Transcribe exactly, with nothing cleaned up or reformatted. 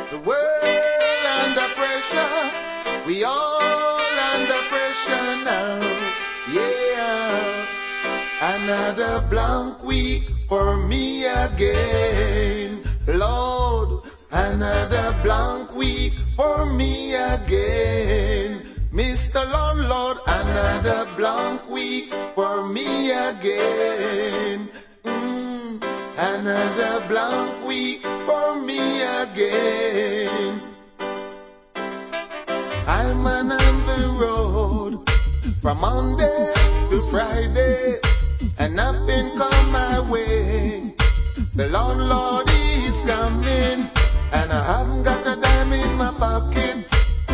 The world under pressure, we all under pressure now, yeah. Another blank week for me again, Lord. Another blank week for me again, Mister Landlord. Another blank week for me again. Mm, another blank week for me again. I'm on the road from Monday to Friday, and nothing come my way. The landlord is coming, and I haven't got a dime in my pocket.